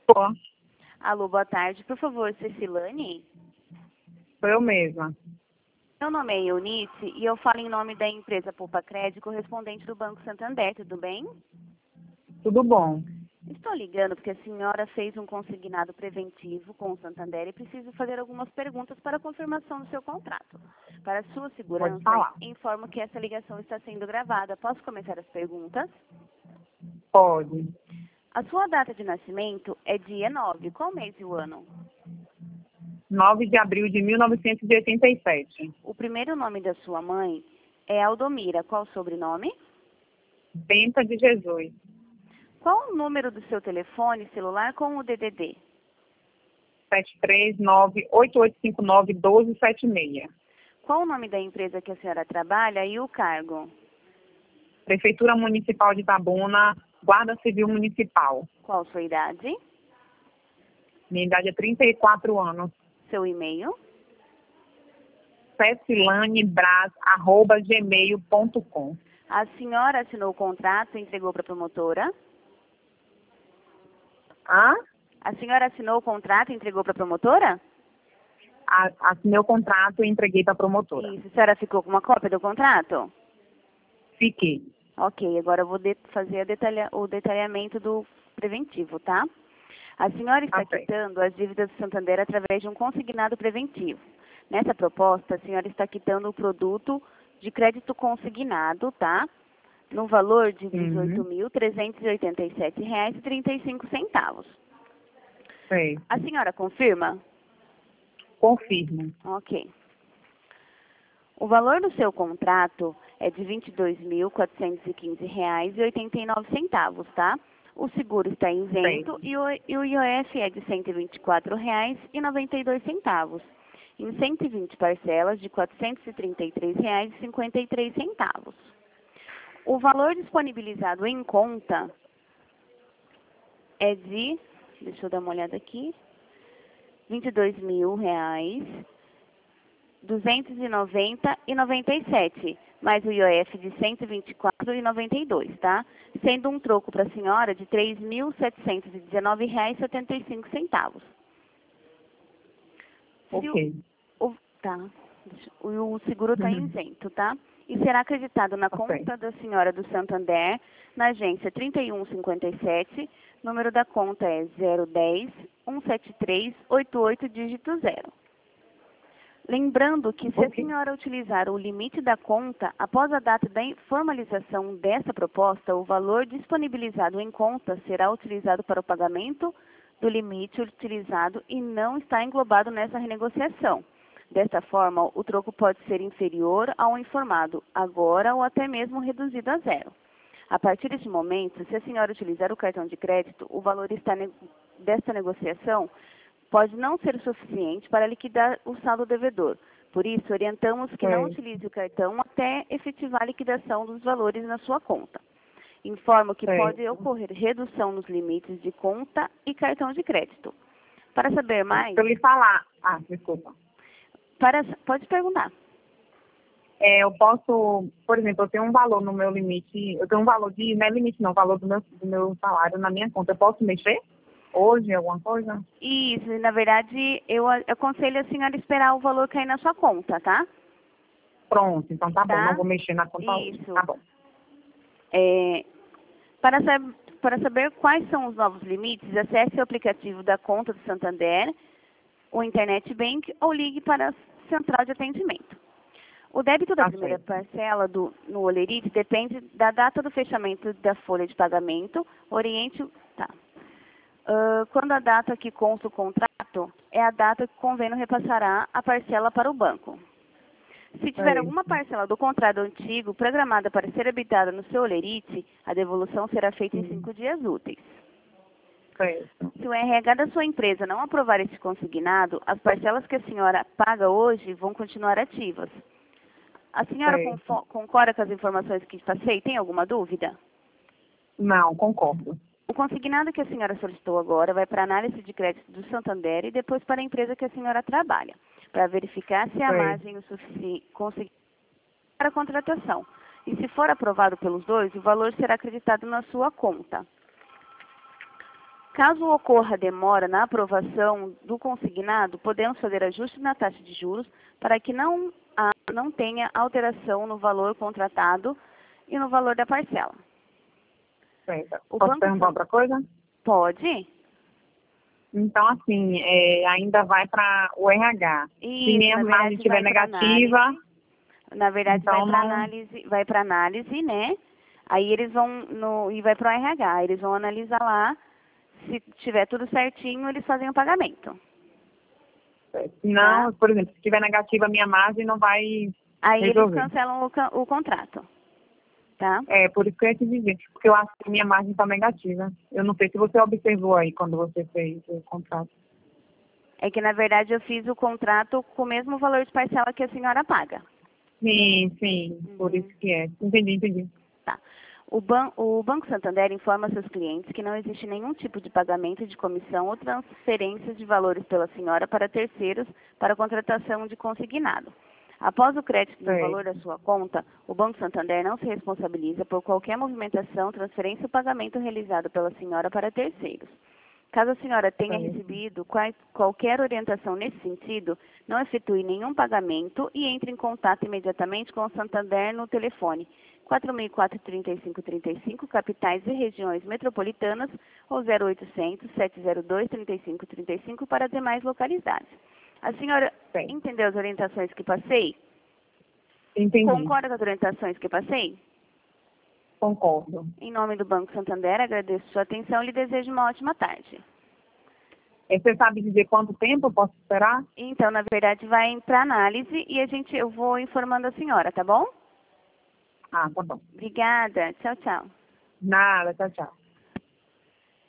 Boa, Alô, boa tarde. Por favor, Cecilane? sou eu mesma. Meu nome é Eunice e eu falo em nome da empresa Poupa Crédito, correspondente do Banco Santander, tudo bem? Tudo bom? Estou ligando porque a senhora fez um consignado preventivo com o Santander e preciso fazer algumas perguntas para a confirmação do seu contrato. Para sua Pode segurança, falar. informo que essa ligação está sendo gravada. Posso começar as perguntas? Pode. A sua data de nascimento é dia 9. Qual mês e o ano? 9 de abril de 1987. O primeiro nome da sua mãe é Aldomira. Qual o sobrenome? Benta de Jesus. Qual o número do seu telefone celular com o DDD? 739-8859-1276. Qual o nome da empresa que a senhora trabalha e o cargo? Prefeitura Municipal de Itabuna, Guarda Civil Municipal. Qual sua idade? Minha idade é 34 anos. Seu e-mail? cecilanebras@gmail.com. A senhora assinou o contrato e entregou para a promotora? Hã? A senhora assinou o contrato e entregou para a promotora? Assinei o contrato e entreguei para a promotora. Isso. A senhora ficou com uma cópia do contrato? Fiquei. Ok, agora eu vou fazer o detalhamento do preventivo, tá? A senhora está Tá certo. quitando as dívidas do Santander através de um consignado preventivo. Nessa proposta, a senhora está quitando o produto de crédito consignado, tá? No valor de R$ 18.387,35. Sei. A senhora confirma? Confirmo. Ok. O valor do seu contrato é de R$ 22.415,89, tá? O seguro está isento e o IOF é de R$ 124,92, em 120 parcelas de R$ 433,53. O valor disponibilizado em conta é de, deixa eu dar uma olhada aqui, R$ 22.290,97, mais o IOF de R$ 124,92, tá? Sendo um troco para a senhora de R$ 3.719,75. Ok. Tá. O seguro está isento, tá? E será acreditado na Ok. conta da senhora do Santander, na agência 3157, número da conta é 010-173-88, dígito 0. Lembrando que se a Ok. senhora utilizar o limite da conta, após a data da formalização dessa proposta, o valor disponibilizado em conta será utilizado para o pagamento do limite utilizado e não está englobado nessa renegociação. Desta forma, o troco pode ser inferior ao informado agora ou até mesmo reduzido a zero. A partir deste momento, se a senhora utilizar o cartão de crédito, o valor desta negociação pode não ser suficiente para liquidar o saldo devedor. Por isso, orientamos que não utilize o cartão até efetivar a liquidação dos valores na sua conta. Informo que Certo. pode ocorrer redução nos limites de conta e cartão de crédito. Para saber mais, Se eu lhe falar... desculpa. pode perguntar. Eu posso, por exemplo, eu tenho um valor no meu limite, eu tenho um valor de, não é limite não, valor do meu salário na minha conta. Eu posso mexer hoje, alguma coisa? Isso, na verdade, eu aconselho a senhora esperar o valor cair na sua conta, tá? Pronto, então tá bom, Tá? não vou mexer na conta hoje. Isso. Tá bom. Para saber quais são os novos limites, acesse o aplicativo da conta do Santander, o Internet Bank ou ligue para a central de atendimento. O débito da Tá primeira certo. parcela no Olerite depende da data do fechamento da folha de pagamento. Quando a data que consta o contrato é a data que o convênio repassará a parcela para o banco. Se tiver Certo. alguma parcela do contrato antigo programada para ser habitada no seu Olerite, a devolução será feita em 5 dias úteis. Certo. Se o RH da sua empresa não aprovar esse consignado, as parcelas que a senhora paga hoje vão continuar ativas. A senhora Certo. concorda com as informações que passei? Tem alguma dúvida? Não, concordo. O consignado que a senhora solicitou agora vai para a análise de crédito do Santander e depois para a empresa que a senhora trabalha, para verificar se há margem o suficiente para a contratação. E se for aprovado pelos dois, o valor será acreditado na sua conta. Caso ocorra demora na aprovação do consignado, podemos fazer ajuste na taxa de juros para que não tenha alteração no valor contratado e no valor da parcela. Certo. Posso perguntar outra coisa? Pode. Então, assim, ainda vai para o RH. Isso, se minha margem estiver negativa... Na verdade, então vai para análise, né? Aí eles vão, e vai para o RH, eles vão analisar lá, se tiver tudo certinho, eles fazem o pagamento. Não, por exemplo, se estiver negativa a minha margem, não vai aí resolver. Eles cancelam o contrato, tá? Por isso que eu ia te dizer, porque eu acho que a minha margem está negativa. Eu não sei se você observou aí quando você fez o contrato. É que, na verdade, eu fiz o contrato com o mesmo valor de parcela que a senhora paga. Sim, por isso que é. Entendi. Tá. O Banco Santander informa seus clientes que não existe nenhum tipo de pagamento de comissão ou transferência de valores pela senhora para terceiros para contratação de consignado. Após o crédito do valor da sua conta, o Banco Santander não se responsabiliza por qualquer movimentação, transferência ou pagamento realizado pela senhora para terceiros. Caso a senhora tenha recebido qualquer orientação nesse sentido, não efetue nenhum pagamento e entre em contato imediatamente com o Santander no telefone 4004-3535, capitais e regiões metropolitanas, ou 0800-702-3535 para demais localidades. A senhora entendeu as orientações que passei? Entendi. Concorda com as orientações que passei? Concordo. Em nome do Banco Santander, agradeço sua atenção e lhe desejo uma ótima tarde. Você sabe dizer quanto tempo eu posso esperar? Então, na verdade, vai para análise e eu vou informando a senhora, tá bom? Tá bom. Obrigada. Tchau, tchau. Nada, tchau.